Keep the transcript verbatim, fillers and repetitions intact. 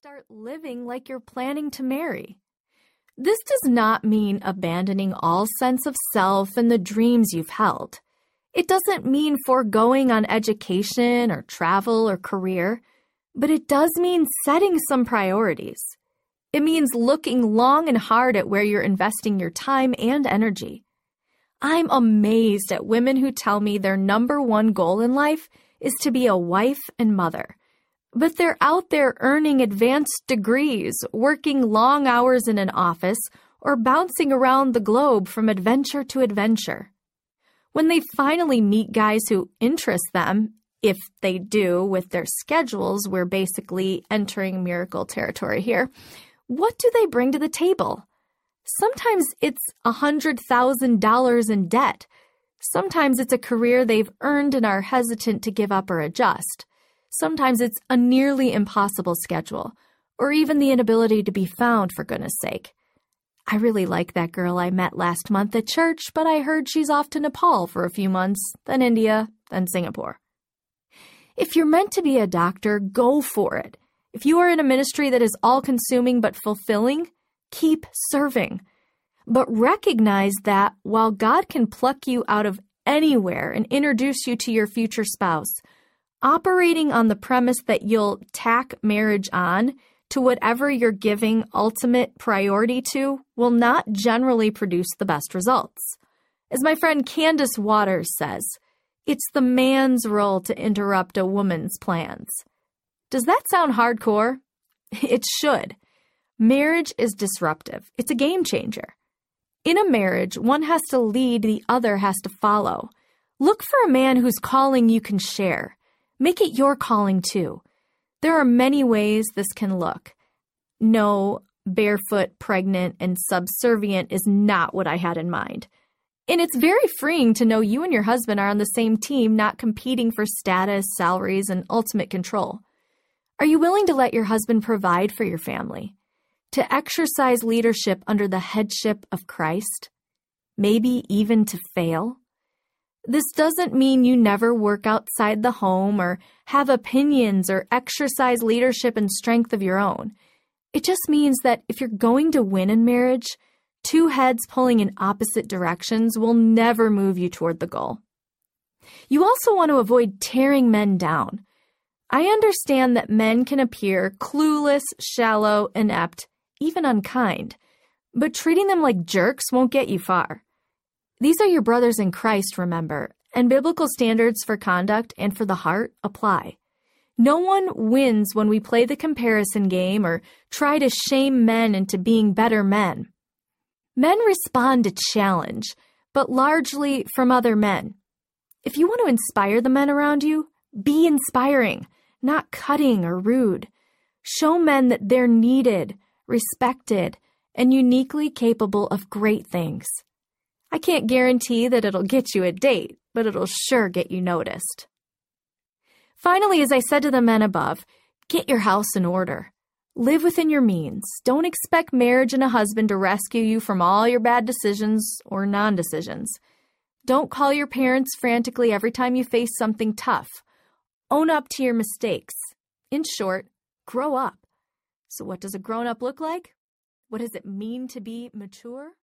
start living like you're planning to marry. This does not mean abandoning all sense of self and the dreams you've held. It doesn't mean foregoing on education or travel or career, but it does mean setting some priorities. It means looking long and hard at where you're investing your time and energy. I'm amazed at women who tell me their number one goal in life is to be a wife and mother. But they're out there earning advanced degrees, working long hours in an office, or bouncing around the globe from adventure to adventure. When they finally meet guys who interest them, if they do with their schedules, we're basically entering miracle territory here, what do they bring to the table? Sometimes it's one hundred thousand dollars in debt. Sometimes it's a career they've earned and are hesitant to give up or adjust. Sometimes it's a nearly impossible schedule, or even the inability to be found, for goodness sake. I really like that girl I met last month at church, but I heard she's off to Nepal for a few months, then India, then Singapore. If you're meant to be a doctor, go for it. If you are in a ministry that is all-consuming but fulfilling, keep serving. But recognize that while God can pluck you out of anywhere and introduce you to your future spouse, operating on the premise that you'll tack marriage on to whatever you're giving ultimate priority to will not generally produce the best results. As my friend Candace Waters says, it's the man's role to interrupt a woman's plans. Does that sound hardcore? It should. Marriage is disruptive. It's a game changer. In a marriage, one has to lead, the other has to follow. Look for a man whose calling you can share. Make it your calling too. There are many ways this can look. No, barefoot, pregnant, and subservient is not what I had in mind. And it's very freeing to know you and your husband are on the same team, not competing for status, salaries, and ultimate control. Are you willing to let your husband provide for your family? To exercise leadership under the headship of Christ? Maybe even to fail? This doesn't mean you never work outside the home or have opinions or exercise leadership and strength of your own. It just means that if you're going to win in marriage, two heads pulling in opposite directions will never move you toward the goal. You also want to avoid tearing men down. I understand that men can appear clueless, shallow, inept, even unkind, but treating them like jerks won't get you far. These are your brothers in Christ, remember, and biblical standards for conduct and for the heart apply. No one wins when we play the comparison game or try to shame men into being better men. Men respond to challenge, but largely from other men. If you want to inspire the men around you, be inspiring, not cutting or rude. Show men that they're needed, respected, and uniquely capable of great things. I can't guarantee that it'll get you a date, but it'll sure get you noticed. Finally, as I said to the men above, get your house in order. Live within your means. Don't expect marriage and a husband to rescue you from all your bad decisions or non-decisions. Don't call your parents frantically every time you face something tough. Own up to your mistakes. In short, grow up. So what does a grown-up look like? What does it mean to be mature?